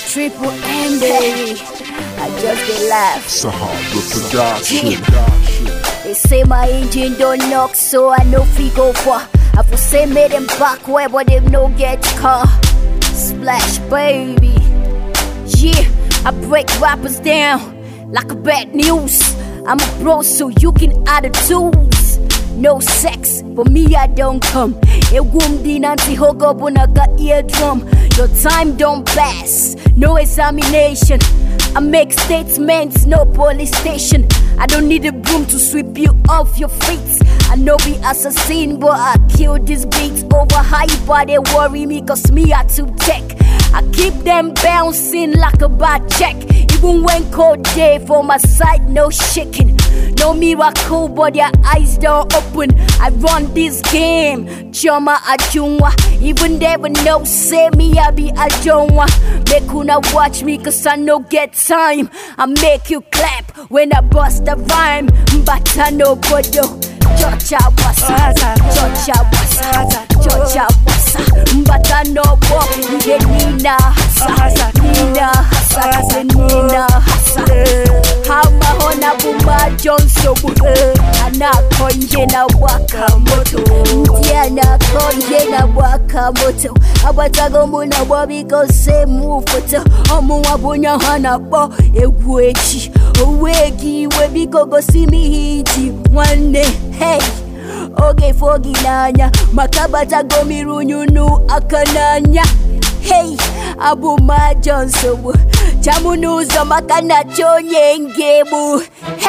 Triple M, baby. I just get laugh. Sahara Production. They say my engine don't knock, so I know fi go far. I for say made them back where, but them no get car. Splash, baby. Yeah, I break rappers down like a bad news. I'm a bro, so you can add the tools. No sex, but me I don't come. A womb di nanti hogo bunaga eardrum. Your time don't pass, no examination. I make statements, no police station. I don't need a broom to sweep you off your feet. I know be assassin, but I kill these beats over hype, but they worry me cause me I too tech. I keep them bouncing like a bad check. Even when cold day for my side, no shaking. No miracle, but their eyes don't open. I run this game, Choma Ajunwa. Even they will know, say me I be Ajonwa. Make una watch me cause I no get time. I make you clap when I bust a rhyme. But I know bodo. Chocha wasa, chocha wasa, chocha wasa. But I know what you Nina hasa, Nina hasa, Nina hasa. How my hona buma Johnson, ana konye na wakamoto, Diana konye na wakamoto. Abatago muna wabi go se move photo. Omu wabunya hana bo ewechi, owegi webi go see me hiti one day. Hey, okay fogi nanya, makabata gomiru nyunu akananya. Hey, Abuma Johnson, Chamunuza makana chonyengebu.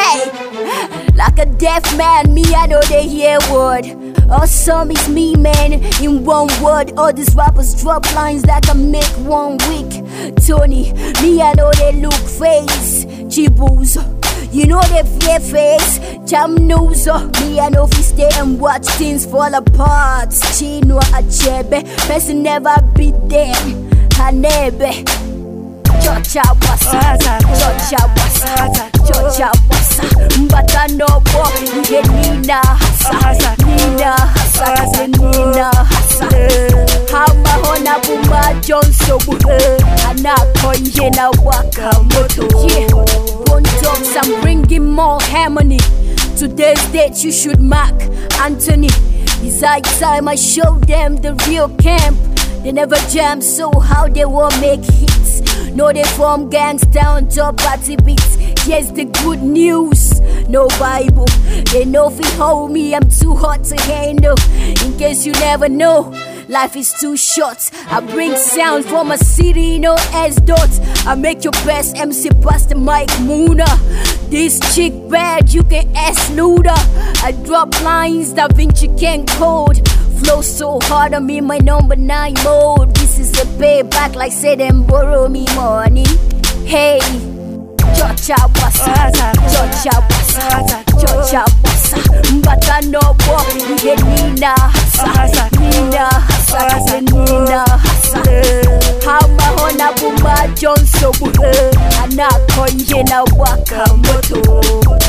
Hey, like a deaf man, me I know they hear word. Awesome is me, man, in one word. All these rappers drop lines that can make 1 week. Tony, me I know they look face. Chibuzo, you know they fear face. Chamnuzo, me I know if you stay and watch things fall apart. Chinua Achebe, person never beat them. Hanebe, chocha wasa, chocha wasa, chocha wasa. But I know what you Nina hasa, Nina hasa, Nina hasa. How my hona buma Johnson, ana konye na wakamoto. Yeah, one talks, I'm bringing more harmony. Today's date you should mark Anthony. It's high time I show them the real camp. They never jam, so how they won't make hits? No, they form gangs down top party beats. Here's the good news, no Bible. They know if you hold me, I'm too hot to handle. In case you never know, life is too short. I bring sound from a city, no S dots. I make your best MC pass the mic, Muna. This chick bad, you can ask Luda. I drop lines Da Vinci can't code. Flow so hard, I'm in my number 9 mode. This is a payback, like say them borrow me money. Hey, chocha wasa, chocha wasa, chocha wasa. But I know what you Nina hasa, Nina hasa, Nina hasa. How my hona buma Johnson, ana konye na wakamoto.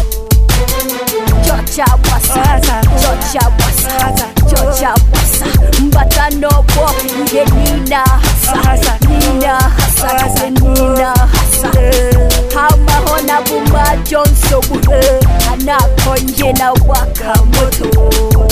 Chocha wasa, chocha wasa, chocha wasa. But I know what you Nina hasa, Nina hasa, Nina hasa. How my hona buma Johnson, ana konye na wakamoto.